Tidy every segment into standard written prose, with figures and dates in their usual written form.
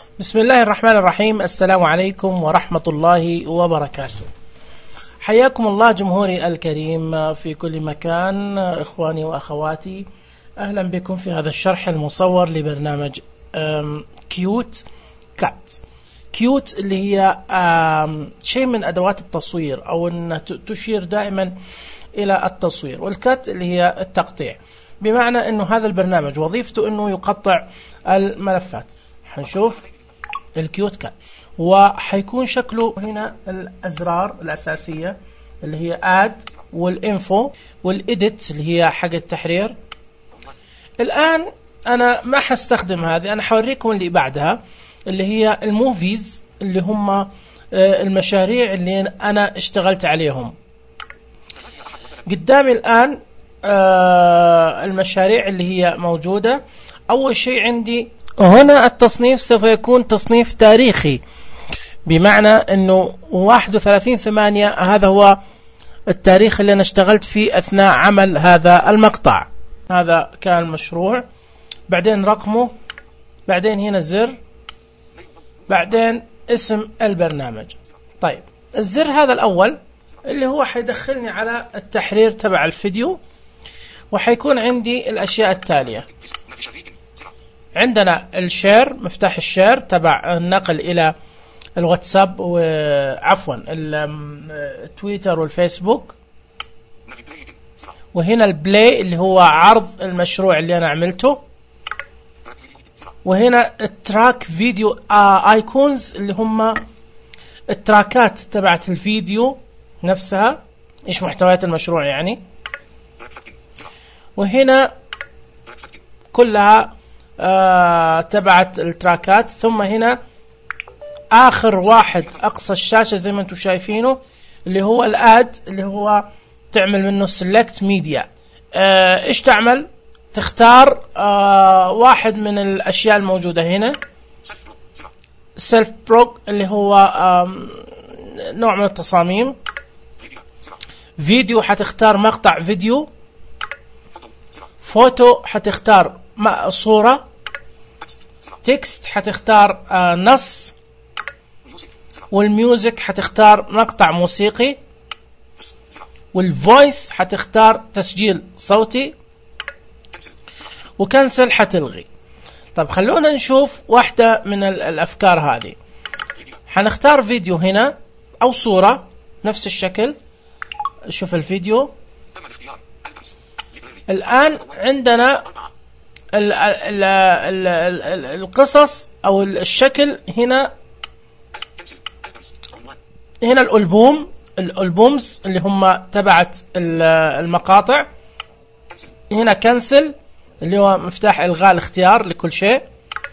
بسم الله الرحمن الرحيم. السلام عليكم ورحمة الله وبركاته. حياكم الله جمهوري الكريم في كل مكان، إخواني وأخواتي، أهلا بكم في هذا الشرح المصور لبرنامج كيوت كات. كيوت اللي هي شيء من أدوات التصوير، أو أن تشير دائما إلى التصوير، والكات اللي هي التقطيع، بمعنى أنه هذا البرنامج وظيفته أنه يقطع الملفات. حنشوف الكيوت كات، وحيكون شكله هنا الأزرار الأساسية اللي هي آد والإنفو والإديت اللي هي حق التحرير. الآن أنا ما حستخدم هذه، أنا حوريكم اللي بعدها اللي هي الموفيز، اللي هم المشاريع اللي أنا اشتغلت عليهم. قدامي الآن المشاريع اللي هي موجودة. أول شيء عندي هنا التصنيف سوف يكون تصنيف تاريخي، بمعنى أنه 31/8 هذا هو التاريخ اللي أنا اشتغلت فيه أثناء عمل هذا المقطع. هذا كان المشروع، بعدين رقمه، بعدين هنا زر، بعدين اسم البرنامج. طيب الزر هذا الأول اللي هو حيدخلني على التحرير تبع الفيديو، وحيكون عندي الأشياء التالية. عندنا الشير، مفتاح الشير تبع النقل إلى الواتساب وعفوا التويتر والفيسبوك، وهنا البلاي اللي هو عرض المشروع اللي أنا عملته، وهنا التراك فيديو ايكونز اللي هم التراكات تبعت الفيديو نفسها، ايش محتويات المشروع يعني، وهنا كلها تبعت التراكات. ثم هنا آخر واحد أقصى الشاشة زي ما أنتم شايفينه اللي هو الآد، اللي هو تعمل منه سيلكت ميديا. إيش تعمل؟ تختار واحد من الأشياء الموجودة هنا، سيلف بروك اللي هو نوع من التصاميم، فيديو حتختار مقطع فيديو، فوتو حتختار صورة، تكست حتختار نص، والميوزك حتختار مقطع موسيقي، والفويس حتختار تسجيل صوتي، وكنسل حتلغي. طب خلونا نشوف واحدة من الأفكار هذه. حنختار فيديو هنا أو صورة نفس الشكل. شوف الفيديو. الآن عندنا القصص أو الشكل. هنا الألبومز اللي هم تبعت المقاطع. هنا كنسل اللي هو مفتاح إلغاء الاختيار لكل شيء.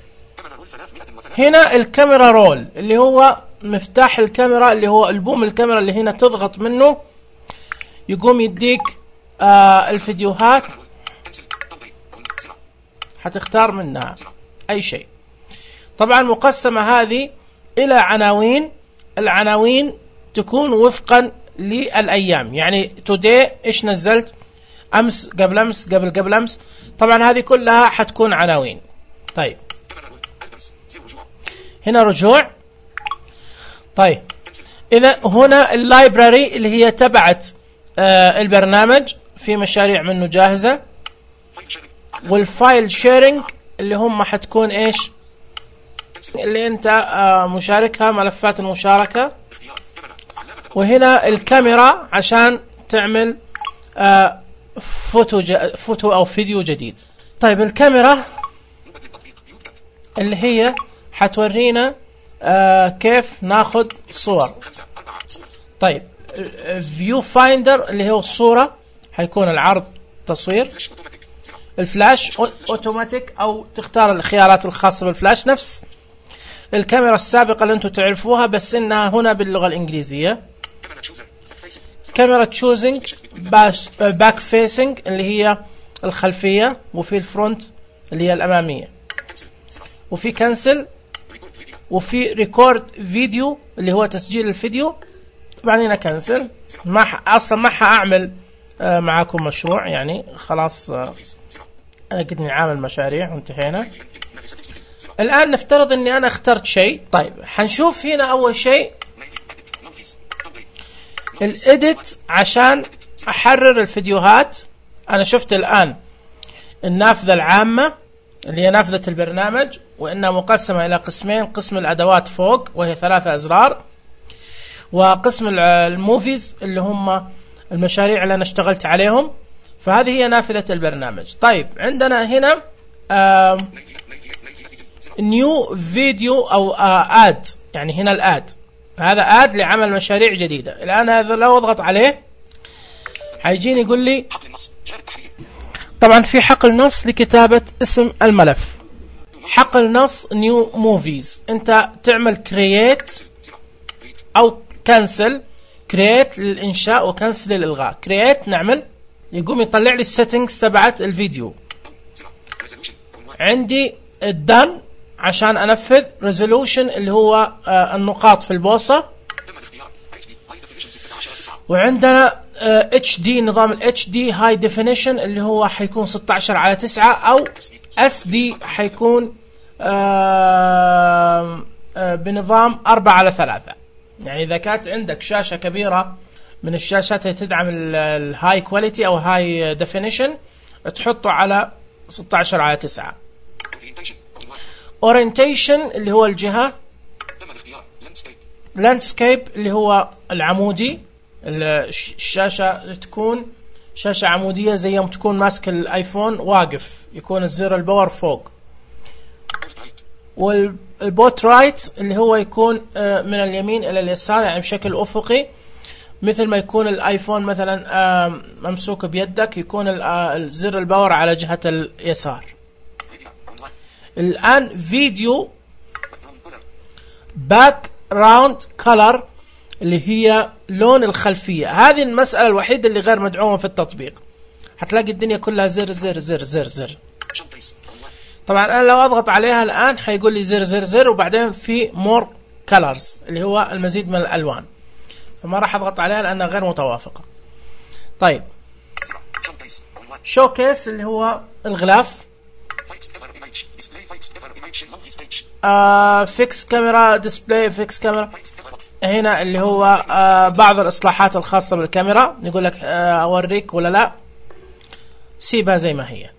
هنا الكاميرا رول اللي هو مفتاح الكاميرا، اللي هو ألبوم الكاميرا اللي هنا تضغط منه يقوم يديك الفيديوهات، حتختار منها أي شيء. طبعا مقسمة هذه إلى عناوين. العناوين تكون وفقا للأيام، يعني today إيش نزلت، أمس، قبل أمس، قبل أمس. طبعا هذه كلها حتكون عناوين. طيب هنا رجوع. طيب إذا هنا اللايبراري اللي هي تبعت البرنامج، في مشاريع منه جاهزة، والفايل شيرنج اللي هم حتكون إيش اللي أنت مشاركها، ملفات المشاركة. وهنا الكاميرا عشان تعمل فوتو أو فيديو جديد. طيب الكاميرا اللي هي حتورينا كيف ناخد صور. طيب فيو فايندر اللي هو الصورة، حيكون العرض تصوير. الفلاش اوتوماتيك، او تختار الخيارات الخاصة بالفلاش، نفس الكاميرا السابقة اللي انتم تعرفوها، بس انها هنا باللغة الانجليزية. كاميرا تشوزنج، باك فيسنج اللي هي الخلفية، وفي الفرونت اللي هي الأمامية، وفي كنسل، وفي ريكورد فيديو اللي هو تسجيل الفيديو. طبعا هنا كنسل. اصلا ما حاعمل معاكم مشروع، يعني خلاص انا قد عامل مشاريع وانتهينا. الآن نفترض أني أنا اخترت شيء. طيب حنشوف هنا أول شيء الإديت عشان أحرر الفيديوهات. أنا شفت الآن النافذة العامة اللي هي نافذة البرنامج، وإنها مقسمة إلى قسمين: قسم الأدوات فوق وهي 3 أزرار، وقسم الموفيز اللي هم المشاريع اللي أنا اشتغلت عليهم. فهذه هي نافذة البرنامج. طيب عندنا هنا نيو فيديو أو آد، يعني هنا الآد، هذا آد لعمل مشاريع جديدة. الآن هذا لو أضغط عليه هيجيني يقول لي طبعا في حقل نص لكتابة اسم الملف، حقل نص نيو موفيز. انت تعمل كرييت او كنسل، كرييت للانشاء وكنسل للالغاء. كرييت نعمل، يقوم يطلع لي السيتنجز تبعت الفيديو. عندي الدن عشان انفذ، ريزولوشن اللي هو النقاط في البوصة، وعندنا HD نظام ال HD هاي ديفينيشن اللي هو حيكون 16:9 او SD حيكون بنظام 4:3. يعني اذا كانت عندك شاشة كبيرة من الشاشات اللي تدعم الهاي كواليتي او هاي ديفينيشن تحطه على 16:9. اورينتيشن اللي هو الجهة، لاندسكيب اللي هو العمودي، الشاشة تكون شاشة عمودية زي يوم تكون ماسك الايفون واقف، يكون الزر الباور فوق. والبوت رايت اللي هو يكون من اليمين الى اليسار، يعني بشكل افقي، مثل ما يكون الايفون مثلا ممسوك بيدك، يكون الزر الباور على جهة اليسار. الان فيديو باك راوند كولر اللي هي لون الخلفية. هذه المسألة الوحيدة اللي غير مدعومة في التطبيق. هتلاقي الدنيا كلها زر زر زر زر زر. طبعا أنا لو أضغط عليها الآن حيقول لي زر زر زر، وبعدين في مور كولرز اللي هو المزيد من الألوان، فما راح أضغط عليها لأنها غير متوافقة. طيب شوكيس اللي هو الغلاف، فيكس كاميرا ديسبلاي، فيكس كاميرا هنا اللي هو بعض الإصلاحات الخاصة بالكاميرا. يقول لك أوريك ولا لا، سيبها زي ما هي.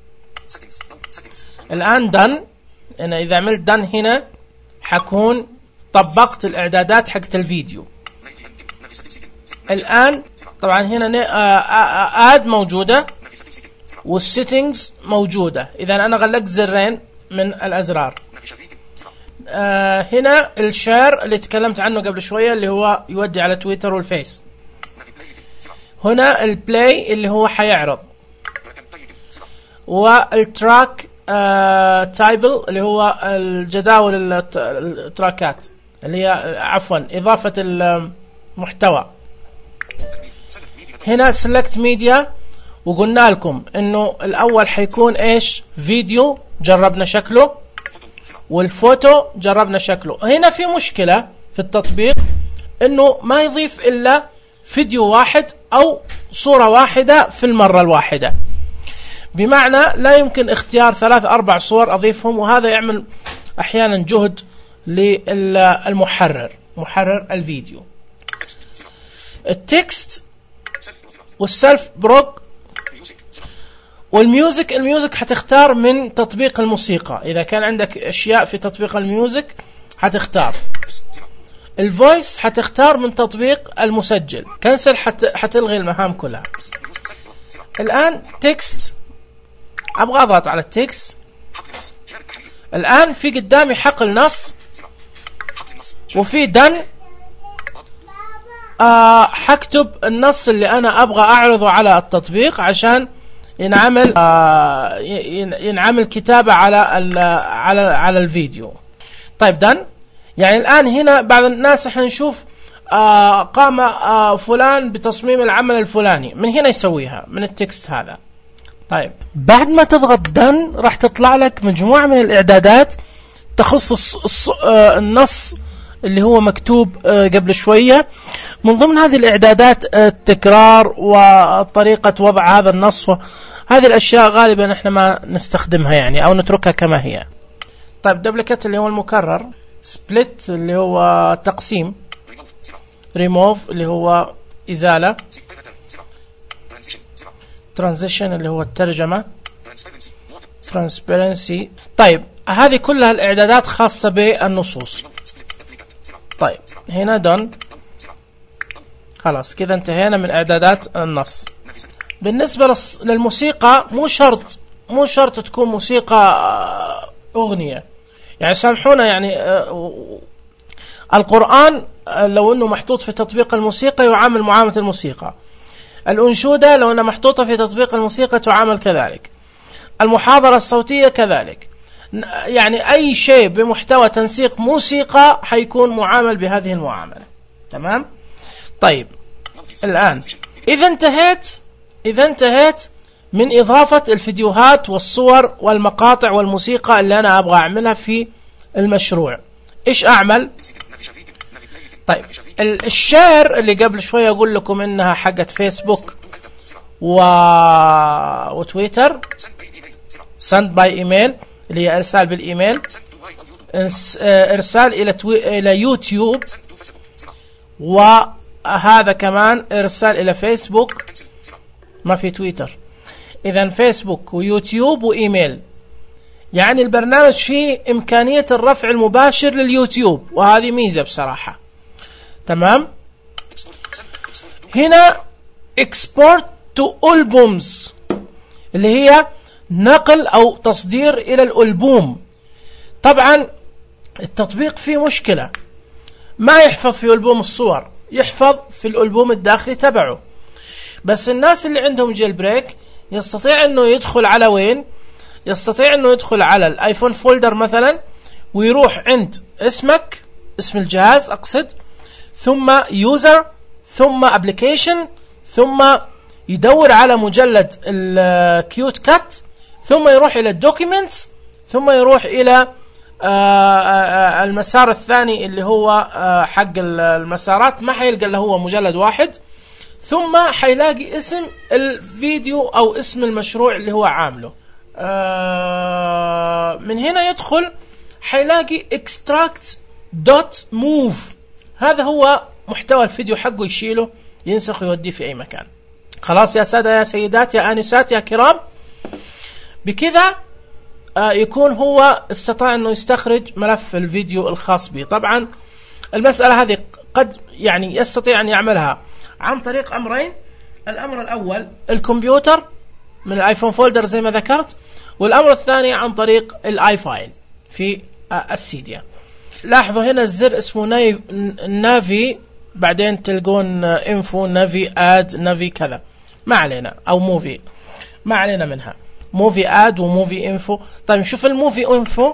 الآن دن، أنا إذا عملت دن هنا حكون طبقت الإعدادات حقت الفيديو. الآن طبعا هنا آد موجودة والسيتنجز موجودة. إذا أنا غلقت زرين من الأزرار. هنا الشير اللي تكلمت عنه قبل شوية اللي هو يودي على تويتر والفيس. هنا البلاي اللي هو حيعرض، والتراك تايبل اللي هو الجداول التراكات اللي هي عفوا إضافة المحتوى. هنا سيلكت ميديا، وقلنا لكم انه الاول حيكون ايش؟ فيديو جربنا شكله، والفوتو جربنا شكله. هنا في مشكلة في التطبيق انه ما يضيف الا فيديو واحد او صورة واحدة في المرة الواحدة، بمعنى لا يمكن اختيار 3-4 صور اضيفهم، وهذا يعمل احيانا جهد للمحرر، محرر الفيديو. التكست والسلف بروك والميوزك. الميوزك حتختار من تطبيق الموسيقى، إذا كان عندك أشياء في تطبيق الميوزك حتختار. الفويس حتختار من تطبيق المسجل. كنسل حتلغي المهام كلها. الآن تكست، أبغى أضغط على التكست. الآن في قدامي حقل نص وفي دن. حكتب النص اللي أنا أبغى أعرضه على التطبيق عشان ينعمل كتابة على الفيديو. طيب دن. يعني الآن هنا بعض الناس حنشوف قام فلان بتصميم العمل الفلاني، من هنا يسويها من التكست هذا. طيب بعد ما تضغط دن راح تطلع لك مجموعة من الإعدادات تخص النص اللي هو مكتوب قبل شوية. من ضمن هذه الإعدادات التكرار وطريقة وضع هذا النص، هذه الأشياء غالبا احنا ما نستخدمها يعني، أو نتركها كما هي. طيب duplicate اللي هو المكرر، split اللي هو تقسيم، remove اللي هو إزالة، transition اللي هو الترجمة، transparency. طيب هذه كلها الإعدادات خاصة بالنصوص. طيب هنا done. خلاص كذا انتهينا من إعدادات النص. بالنسبة للموسيقى مو شرط تكون موسيقى أغنية، يعني سامحونا، يعني القرآن لو أنه محطوط في تطبيق الموسيقى يعامل معاملة الموسيقى، الأنشودة لو أنها محطوطة في تطبيق الموسيقى تعامل كذلك، المحاضرة الصوتية كذلك، يعني أي شيء بمحتوى تنسيق موسيقى حيكون معامل بهذه المعاملة. تمام؟ طيب الآن إذا انتهيت من إضافة الفيديوهات والصور والمقاطع والموسيقى اللي أنا أبغى أعملها في المشروع، إيش أعمل؟ طيب الشير اللي قبل شوية أقول لكم إنها حقت فيسبوك وتويتر، send by email اللي هي إرسال بالإيميل، إرسال إلى يوتيوب، وهذا كمان إرسال إلى فيسبوك، ما في تويتر. إذن فيسبوك ويوتيوب وإيميل، يعني البرنامج فيه إمكانية الرفع المباشر لليوتيوب، وهذه ميزة بصراحة. تمام؟ هنا export to albums اللي هي نقل أو تصدير إلى الألبوم. طبعا التطبيق فيه مشكلة، ما يحفظ في ألبوم الصور، يحفظ في الألبوم الداخلي تبعه. بس الناس اللي عندهم جيل بريك يستطيع أنه يدخل على وين؟ يستطيع أنه يدخل على الآيفون فولدر مثلا، ويروح عند اسمك، اسم الجهاز أقصد، ثم يوزر، ثم ابليكيشن، ثم يدور على مجلد الكيوت كات، ثم يروح إلى الدوكيمنتس، ثم يروح إلى المسار الثاني اللي هو حق المسارات، ما حيلقى إلا هو مجلد واحد، ثم حيلاقي اسم الفيديو أو اسم المشروع اللي هو عامله. من هنا يدخل حيلاقي extract.move، هذا هو محتوى الفيديو حقه، يشيله ينسخ ويوديه في أي مكان. خلاص يا سادة يا سيدات يا آنسات يا كرام، بكذا يكون هو استطاع أنه يستخرج ملف الفيديو الخاص به. طبعا المسألة هذه قد يعني يستطيع أن يعملها عن طريق أمرين. الأمر الأول الكمبيوتر من الآيفون فولدر زي ما ذكرت، والأمر الثاني عن طريق الآي فايل في السيديا. لاحظوا هنا الزر اسمه نافي، بعدين تلقون انفو، نافي اد، نافي كذا، ما علينا، او موفي، ما علينا منها، موفي اد وموفي انفو. طيب شوف الموفي انفو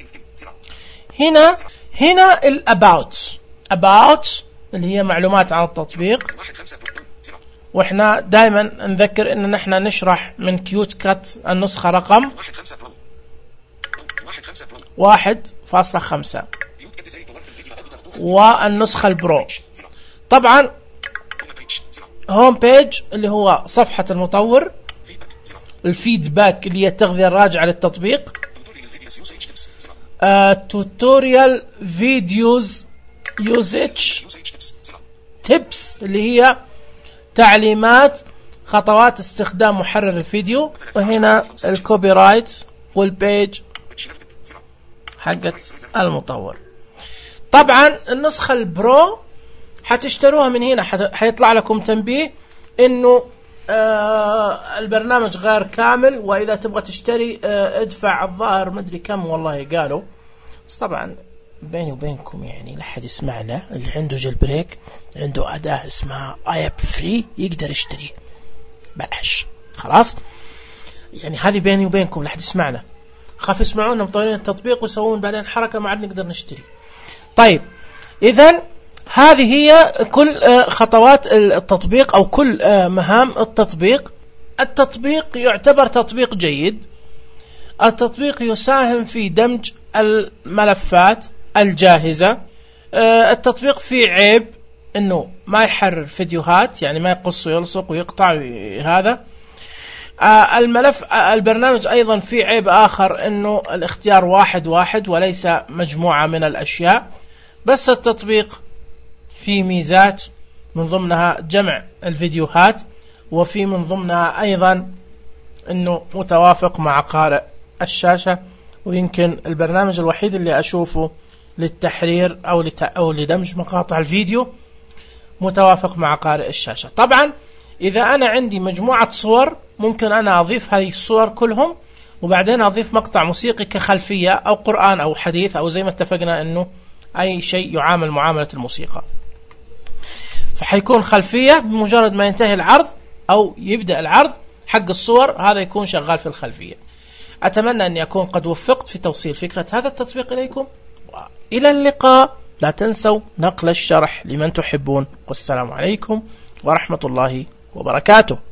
هنا الاباوت اللي هي معلومات عن التطبيق، واحنا دائما نذكر ان نحن نشرح من كيوت كات النسخة رقم 1.5 والنسخة البرو. طبعا هوم بيج اللي هو صفحة المطور، الفيدباك اللي هي التغذية الراجعة للتطبيق، توتوريال فيديوز يوزج تيبس اللي هي تعليمات خطوات استخدام محرر الفيديو، وهنا الكوبي رايت والبيج حقت المطور. طبعا النسخة البرو حتشتروها من هنا، حيطلع لكم تنبيه انه البرنامج غير كامل، واذا تبغى تشتري ادفع الظاهر مدري كم والله قالوا. بس طبعا بيني وبينكم يعني لا حد يسمعنا، اللي عنده جيل بريك عنده أداة اسمها اياب فري يقدر يشتريه بلاش. خلاص يعني هذه بيني وبينكم لا حد يسمعنا، خاف يسمعونا مطورين التطبيق ويسوون بعدين حركة ما عاد نقدر نشتري. طيب إذن هذه هي كل خطوات التطبيق أو كل مهام التطبيق. التطبيق يعتبر تطبيق جيد، التطبيق يساهم في دمج الملفات الجاهزة. التطبيق فيه عيب انه ما يحرر فيديوهات، يعني ما يقص ويلصق ويقطع هذا. الملف البرنامج أيضا في عيب آخر، أنه الاختيار واحد وليس مجموعة من الأشياء. بس التطبيق في ميزات، من ضمنها جمع الفيديوهات، وفي من ضمنها أيضا أنه متوافق مع قارئ الشاشة. ويمكن البرنامج الوحيد اللي أشوفه للتحرير أو لدمج مقاطع الفيديو متوافق مع قارئ الشاشة. طبعا إذا أنا عندي مجموعة صور، ممكن أنا أضيف هذه الصور كلهم، وبعدين أضيف مقطع موسيقي كخلفية، أو قرآن أو حديث، أو زي ما اتفقنا أنه أي شيء يعامل معاملة الموسيقى. فحيكون خلفية بمجرد ما ينتهي العرض أو يبدأ العرض حق الصور، هذا يكون شغال في الخلفية. أتمنى أن أكون قد وفقت في توصيل فكرة هذا التطبيق إليكم، وإلى اللقاء. لا تنسوا نقل الشرح لمن تحبون، والسلام عليكم ورحمة الله وبركاته.